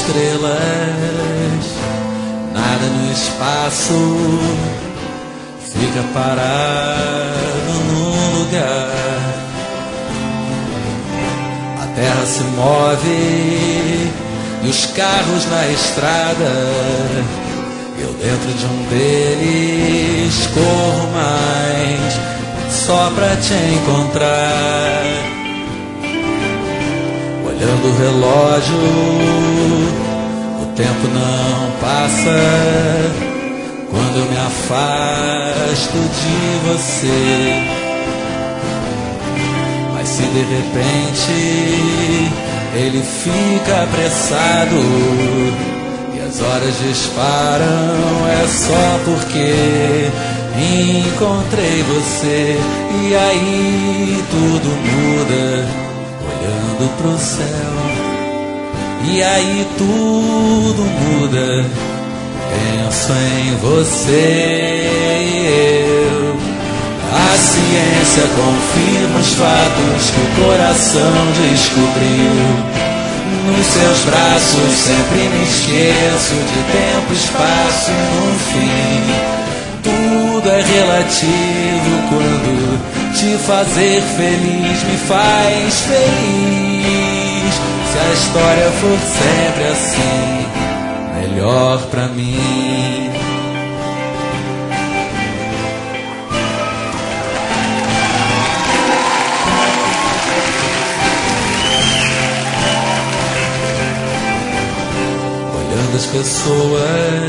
estrelas, nada no espaço fica parado num lugar. A terra se move e os carros na estrada. Eu dentro de um deles corro mais só pra te encontrar. Olhando o relógio, o tempo não passa quando eu me afasto de você. Mas se de repente ele fica apressado e as horas disparam, é só porque encontrei você. E aí tudo muda olhando pro céu. E aí tudo muda, penso em você e eu. A ciência confirma os fatos que o coração descobriu. Nos seus braços sempre me esqueço de tempo, espaço e no fim tudo é relativo quando te fazer feliz me faz feliz. Se a história for sempre assim, melhor pra mim. Olhando as pessoas,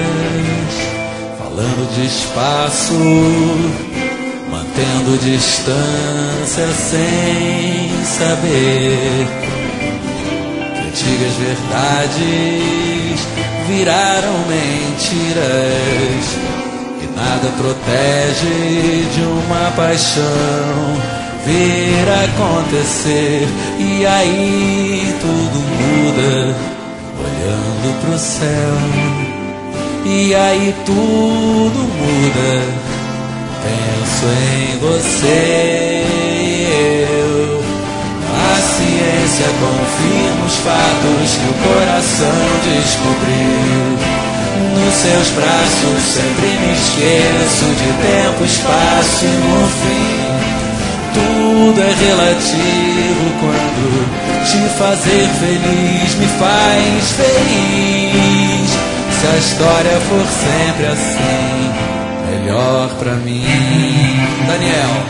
falando de espaço, mantendo distância sem saber que antigas verdades viraram mentiras e nada protege de uma paixão vir acontecer. E aí tudo muda olhando pro céu. E aí tudo muda, penso em você e eu. A ciência confirma os fatos que o coração descobriu. Nos seus braços sempre me esqueço de tempo, espaço e no fim tudo é relativo quando te fazer feliz me faz feliz. Se a história for sempre assim, melhor pra mim. Daniel.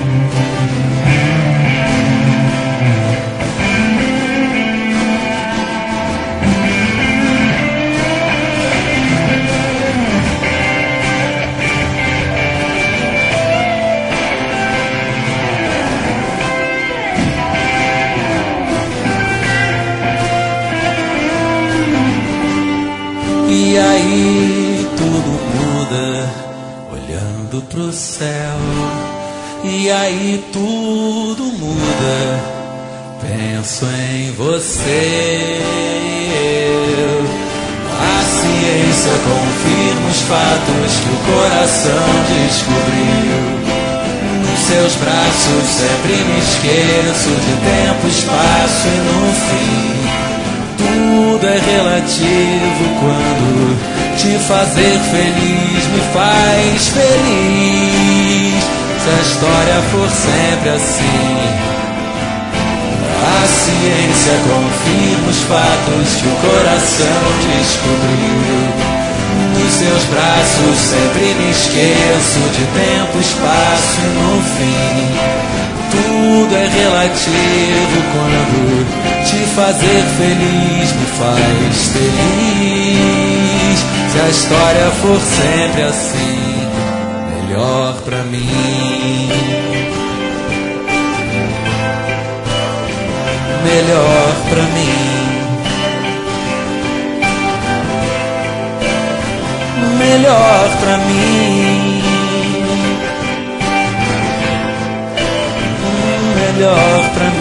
E aí tudo muda olhando pro céu. E aí tudo muda, penso em você e eu. A ciência confirma os fatos que o coração descobriu. Nos seus braços sempre me esqueço de tempo, espaço e no fim tudo é relativo quando te fazer feliz me faz feliz. Se a história for sempre assim, a ciência confirma os fatos que o coração descobriu. Nos seus braços sempre me esqueço de tempo, espaço e no fim tudo é relativo quando te fazer feliz me faz feliz. Se a história for sempre assim, melhor pra mim. Melhor pra mim. Melhor pra mim. Melhor pra mim.